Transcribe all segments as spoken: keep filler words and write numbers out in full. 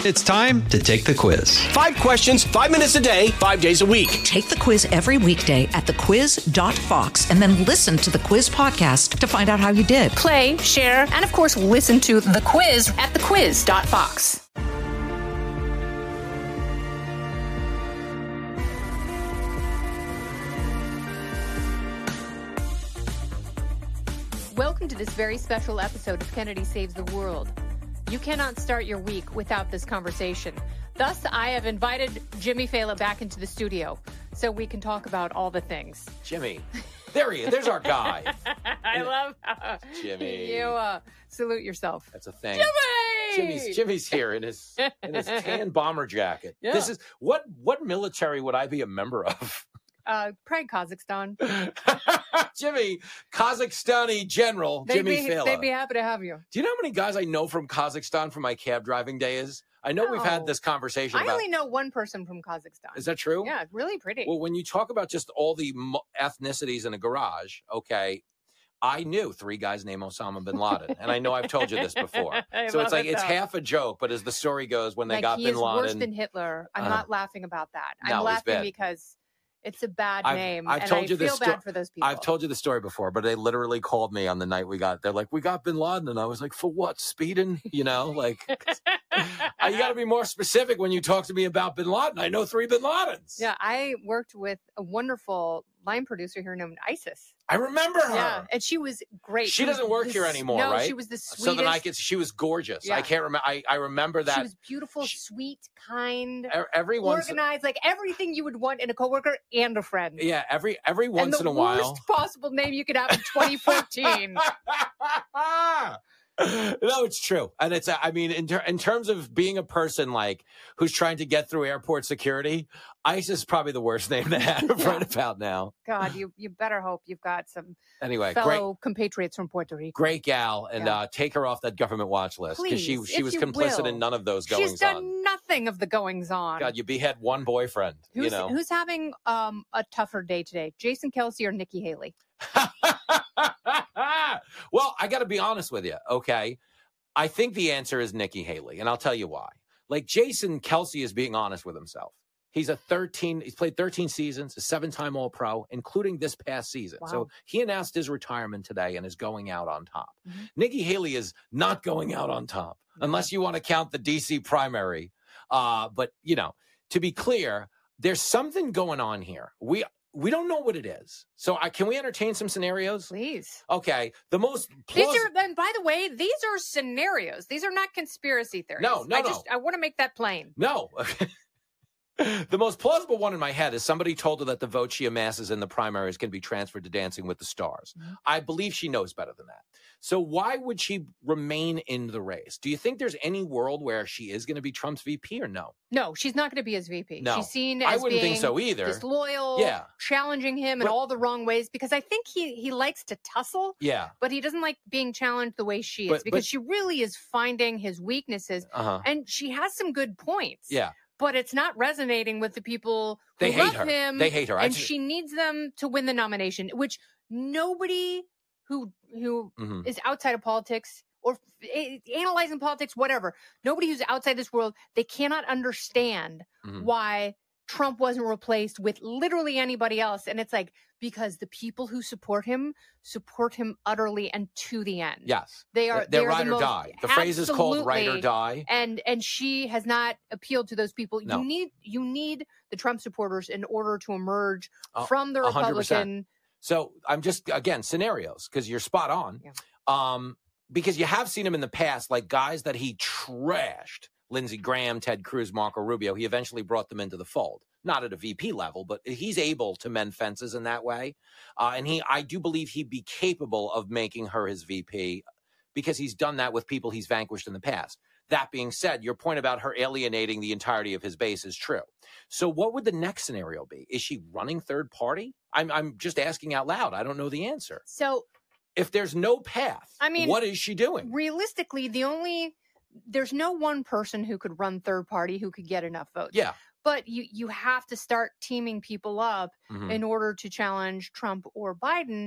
It's time to take the quiz. Five questions, five minutes a day, five days a week. Take the quiz every weekday at the quiz dot fox and then listen to the quiz podcast to find out how you did. Play, share, and of course, listen to the quiz at the quiz dot fox. Welcome to this very special episode of Kennedy Saves the World. You cannot start your week without this conversation. Thus, I have invited Jimmy Fallon back into the studio so we can talk about all the things. Jimmy. There he is. There's our guy. I love how Jimmy. you uh, salute yourself. That's a thing. Jimmy! Jimmy's Jimmy's here in his in his tan bomber jacket. Yeah. This is what what military would I be a member of? Uh, probably Kazakhstan. Jimmy, Kazakhstani general They'd Jimmy be, Fallon. They'd be happy to have you. Do you know how many guys I know from Kazakhstan from my cab driving days? I know No. we've had this conversation I about. only know one person from Kazakhstan. Is that true? Yeah, really pretty. Well, when you talk about just all the mo- ethnicities in a garage, okay, I knew three guys named Osama bin Laden, and I know I've told you this before. I So love it's like it, it's though. half a joke, but as the story goes, when they like got he bin is Laden, worse than Hitler. I'm Uh, not laughing about that. I'm no, he's laughing bad. because it's a bad I've- name, I've and told I you feel this sto- bad for those people. I've told you the story before, but they literally called me on the night we got. They're like, "We got bin Laden," and I was like, "For what? Speeding?" You know, like uh, you got to be more specific when you talk to me about bin Laden. I know three bin Ladens. Yeah, I worked with a wonderful line producer here named Isis. I remember her. Yeah, and she was great. She was doesn't work the here s- anymore, no, right? she was the sweetest. So then I could. She was gorgeous. Yeah. I can't remember. I, I remember that. She was beautiful, she- sweet, kind, E- every once, organized, like everything you would want in a coworker and a friend. yeah, every every and once the in a while. worst possible name you could have in twenty fourteen. No, it's true, and it's. I mean, in ter- in terms of being a person like who's trying to get through airport security, ICE is probably the worst name to have Yeah. right about now. God, you you better hope you've got some Anyway, great, fellow compatriots from Puerto Rico. great gal, and Yeah. uh, take her off that government watch list because she Please, she if was you complicit will. in none of those She's goings done on. nothing of the goings on. God, you behead one boyfriend. who's, you know. who's having um, a tougher day today? Jason Kelsey or Nikki Haley? Well, I got to be honest with you, okay? I think the answer is Nikki Haley, and I'll tell you why. Like, Jason Kelsey is being honest with himself. He's a thirteen, he's played thirteen seasons, a seven-time All-Pro, including this past season. Wow. So he announced his retirement today and is going out on top. Mhm. Nikki Haley is not going out on top, unless you want to count the D C primary. Uh, but, you know, to be clear, there's something going on here. We we don't know what it is. So I, can we entertain some scenarios? Please. Okay. The most These plausible. are, and by the way, these are scenarios. These are not conspiracy theories. No, no, I no. just I want to make that plain. No. The most plausible one in my head is somebody told her that the vote she amasses in the primaries can be transferred to Dancing with the Stars. Mhm. I believe she knows better than that. So why would she remain in the race? Do you think there's any world where she is going to be Trump's V P or no? No, she's not going to be his V P. No. She's seen I as wouldn't being think so either. disloyal, Yeah. challenging him in But- all the wrong ways because I think he he likes to tussle, Yeah. but he doesn't like being challenged the way she is But- because but- she really is finding his weaknesses Uh-huh. and she has some good points. Yeah. But it's not resonating with the people who They hate love her. him. They hate her. I And just- she needs them to win the nomination, which nobody who who Mhm. is outside of politics or eh, analyzing politics, whatever, nobody who's outside this world, they cannot understand Mhm. why Trump wasn't replaced with literally anybody else. And it's like, because the people who support him support him utterly and to the end. Yes. They are They're they are ride the or most- die. The phrase is called ride or Absolutely. die. And and she has not appealed to those people. No. You need you need the Trump supporters in order to emerge Oh, from the a hundred percent. Republican. So I'm just, again, scenarios, because you're spot on. Yeah. Um, because you have seen him in the past, like guys that he trashed, Lindsey Graham, Ted Cruz, Marco Rubio, he eventually brought them into the fold. Not at a V P level, but he's able to mend fences in that way. Uh, and he, I do believe he'd be capable of making her his V P because he's done that with people he's vanquished in the past. That being said, your point about her alienating the entirety of his base is true. So what would the next scenario be? Is she running third party? I'm I'm just asking out loud. I don't know the answer. So If there's no path, I mean, what is she doing? realistically, the only there's no one person who could run third party who could get enough votes. Yeah. But you you have to start teaming people up Mhm. in order to challenge Trump or Biden.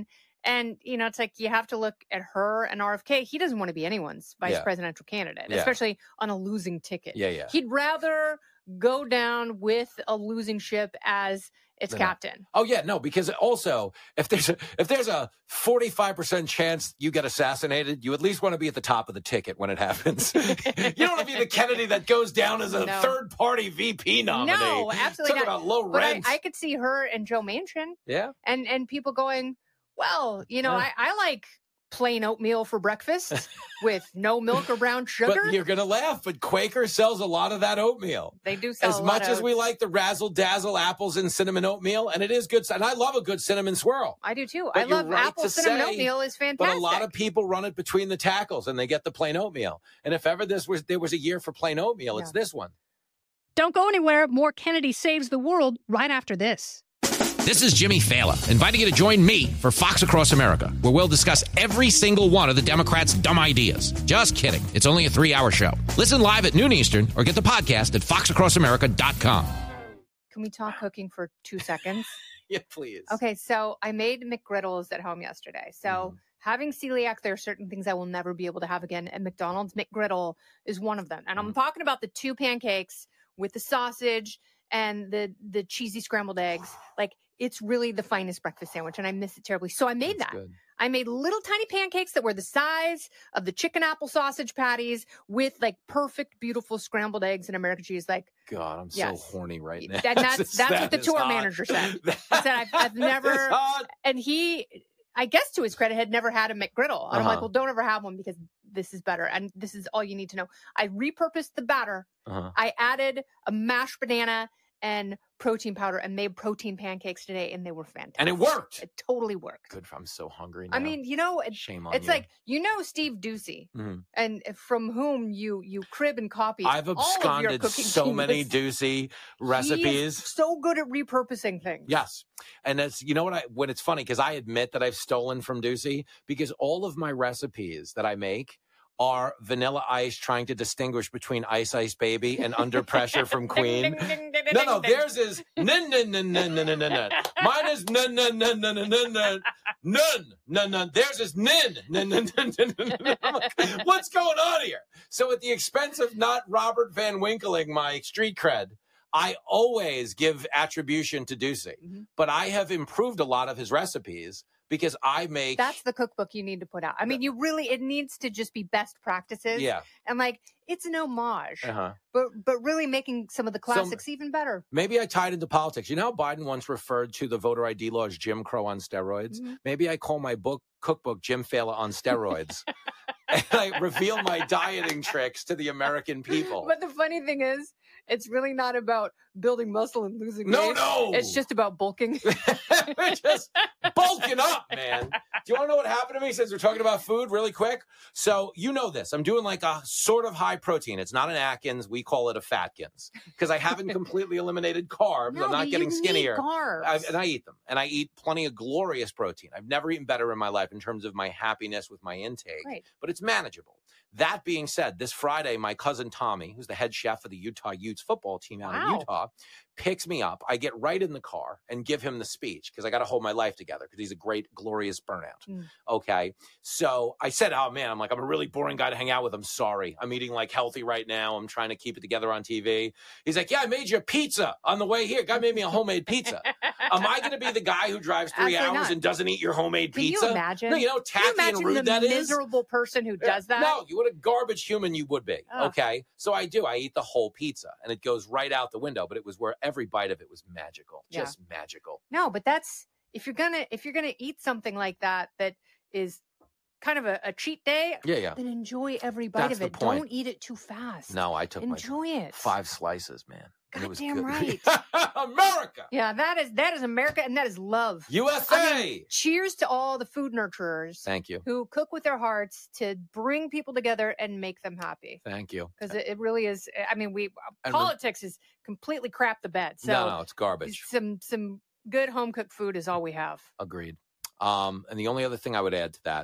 And, you know, it's like you have to look at her and R F K. He doesn't want to be anyone's vice Yeah. presidential candidate, Yeah. especially on a losing ticket. Yeah, yeah. He'd rather go down with a losing ship as its They're not. captain. Oh yeah, no, because also if there's a, if there's a forty-five percent chance you get assassinated, you at least want to be at the top of the ticket when it happens. You don't want to be the Kennedy that goes down as a No. third party V P nominee. No, absolutely Talk not. about low But I, rent. I could see her and Joe Manchin yeah. and, and people going, well, you know, Yeah. I, I like plain oatmeal for breakfast with no milk or brown sugar. But you're gonna laugh, but Quaker sells a lot of that oatmeal. They do sell As a lot much of as we oats. like the razzle dazzle apples and cinnamon oatmeal, and it is good. And I love a good cinnamon swirl. I do too. But I you're love right apple to cinnamon say, oatmeal is fantastic. But a lot of people run it between the tackles and they get the plain oatmeal. And if ever this was there was a year for plain oatmeal, it's Yeah. this one. Don't go anywhere. More Kennedy Saves the World right after this. This is Jimmy Fallon, inviting you to join me for Fox Across America, where we'll discuss every single one of the Democrats' dumb ideas. Just kidding. It's only a three-hour show. Listen live at noon Eastern or get the podcast at fox across america dot com. Can we talk cooking for two seconds? Yeah, please. Okay, so I made McGriddles at home yesterday. So Mhm. having celiac, there are certain things I will never be able to have again, and McDonald's McGriddle is one of them. And I'm talking about the two pancakes with the sausage and the the cheesy scrambled eggs. Like, it's really the finest breakfast sandwich, and I miss it terribly. So I made That's that. good. I made little tiny pancakes that were the size of the chicken apple sausage patties with like perfect, beautiful scrambled eggs and American cheese. Like, God, I'm Yes. so horny right now. And that's- that's That what the is tour hot. manager said. That He said, I've- I've is never- hot. and he, I guess to his credit, had never had a McGriddle. And I'm like, Uh-huh. well, don't ever have one because this is better. And this is all you need to know. I repurposed the batter. Uh-huh. I added a mashed banana and protein powder and made protein pancakes today, and they were fantastic. And it worked. It totally worked. Good. I'm so hungry now. I mean, you know, it, shame on it's you. like, you know, Steve Ducey, Mhm. and from whom you you crib and copy. I've all of your absconded cooking so many genius. Ducey He is recipes. so good at repurposing things. Yes. And that's, you know what, I, when it's funny, because I admit that I've stolen from Ducey, because all of my recipes that I make are Vanilla Ice trying to distinguish between Ice Ice Baby and Under Pressure from Queen. Ding, ding, ding, ding, No, ding, no, ding. theirs is nun, nun, nun, nun, nun, nun, nun, nun. Mine is nun, nun, nun, nun, nun, nun, nun, nun, nun, nun. Theirs is nin, nun, nun, nun, nun, nun, nun. I'm like, what's going on here? So at the expense of not Robert Van Winkling my street cred, I always give attribution to Ducey. Mhm. But I have improved a lot of his recipes because I make... That's the cookbook you need to put out. I mean, you really, it needs to just be best practices. Yeah. And like, it's an homage, Uh-huh. but but really making some of the classics even better. Maybe I tied into politics. You know how Biden once referred to the voter I D law as Jim Crow on steroids? Mhm. Maybe I call my book cookbook Jim Fala on steroids. And I reveal my dieting tricks to the American people. But the funny thing is, it's really not about building muscle and losing No, weight. no. It's just about bulking. We're just bulking up, man. Do you want to know what happened to me since we're talking about food really quick? So you know this. I'm doing like a sort of high protein. It's not an Atkins. We call it a Fatkins because I haven't completely eliminated carbs. No, I'm not but getting you skinnier. Need carbs. I, and I eat them. And I eat plenty of glorious protein. I've never eaten better in my life in terms of my happiness with my intake. Right. But it's manageable. That being said, this Friday, my cousin Tommy, who's the head chef of the Utah Utes football team out Wow. in Utah, picks me up. I get right in the car and give him the speech because I got to hold my life together because he's a great, glorious burnout. Mm. Okay. So I said, oh, man, I'm like, I'm a really boring guy to hang out with. I'm sorry. I'm eating like healthy right now. I'm trying to keep it together on T V. He's like, yeah, I made you a pizza on the way here. Guy made me a homemade pizza. Am I going to be the guy who drives three Absolutely hours not. and doesn't eat your homemade Can pizza? you imagine? No, you know how Can you tacky and imagine rude the that is? miserable person who does that? No, you what a garbage human you would be. Ugh. Okay. So I do. I eat the whole pizza and it goes right out the window, but it was where every bite of it was magical. Yeah. Just magical. No, but that's if you're gonna if you're gonna eat something like that that is kind of a, a cheat day, Yeah, yeah. then enjoy every bite That's of the it. point. Don't eat it too fast. No, I took Enjoy my it. five slices, man. And it was Goddamn good. right. America. Yeah, that is that is America and that is love. U S A. I mean, cheers to all the food nurturers Thank you. who cook with their hearts to bring people together and make them happy. Thank you. Because it, it really is. I mean, we And re- politics is completely crap the bed. So no, no, it's garbage. some some good home cooked food is all we have. Agreed. Um, and the only other thing I would add to that,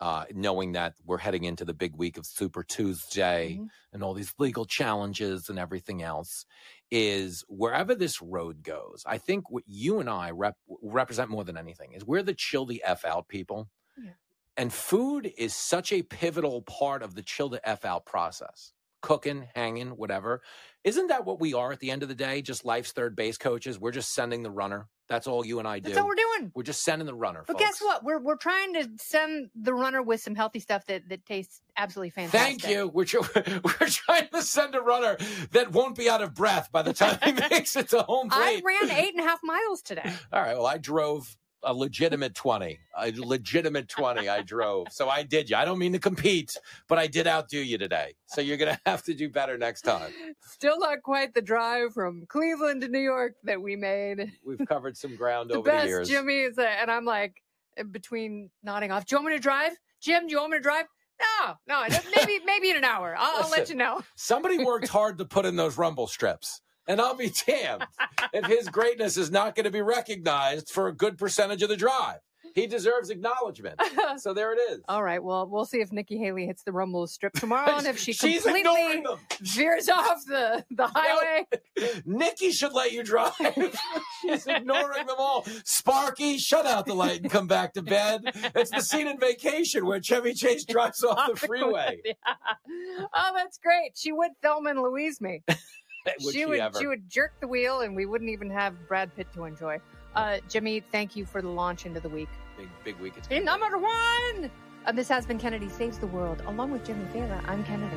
uh, knowing that we're heading into the big week of Super Tuesday mm-hmm. and all these legal challenges and everything else, is wherever this road goes, I think what you and I rep- represent more than anything is we're the chill the F out people. Yeah. And food is such a pivotal part of the chill the F out process. Cooking, hanging, whatever. Isn't that what we are at the end of the day? Just life's third base coaches. We're just sending the runner. That's all you and I do. That's all we're doing. We're just sending the runner, But folks. guess what? We're we're trying to send the runner with some healthy stuff that, that tastes absolutely fantastic. Thank you. We're, we're trying to send a runner that won't be out of breath by the time he makes it to home plate. I ran eight and a half miles today. All right. Well, I drove a legitimate twenty. A legitimate twenty I drove. So I did you. I don't mean to compete, but I did outdo you today. So you're going to have to do better next time. Still not quite the drive from Cleveland to New York that we made. We've covered some ground the over best, the years. Jimmy, is a, and I'm like, between nodding off, do you want me to drive? Jim, do you want me to drive? No, no, maybe maybe in an hour. I'll, Listen, I'll let you know. Somebody worked hard to put in those rumble strips. And I'll be damned if his greatness is not going to be recognized for a good percentage of the drive. He deserves acknowledgement. So there it is. All right. Well, we'll see if Nikki Haley hits the rumble strip tomorrow and if she She's completely veers off the, the highway. No, Nikki should let you drive. She's ignoring them all. Sparky, shut out the light and come back to bed. It's the scene in Vacation where Chevy Chase drives off the freeway. Yeah. Oh, that's great. She would Thelma and Louise me. Would she, she would ever? she would jerk the wheel and we wouldn't even have Brad Pitt to enjoy. Uh, Jimmy, thank you for the launch into the week. Big, big week. It's In number one! Uh, this has been Kennedy Saves the World. Along with Jimmy Fallon, I'm Kennedy.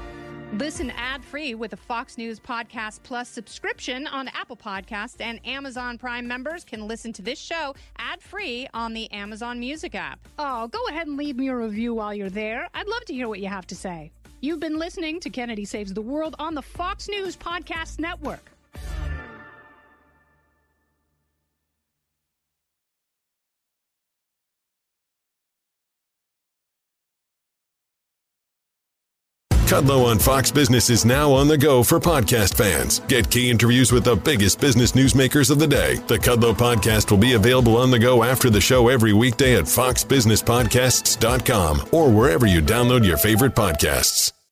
Listen ad-free with a Fox News Podcast Plus subscription on Apple Podcasts, and Amazon Prime members can listen to this show ad-free on the Amazon Music app. Oh, go ahead and leave me a review while you're there. I'd love to hear what you have to say. You've been listening to Kennedy Saves the World on the Fox News Podcast Network. Kudlow on Fox Business is now on the go for podcast fans. Get key interviews with the biggest business newsmakers of the day. The Kudlow podcast will be available on the go after the show every weekday at fox business podcasts dot com or wherever you download your favorite podcasts.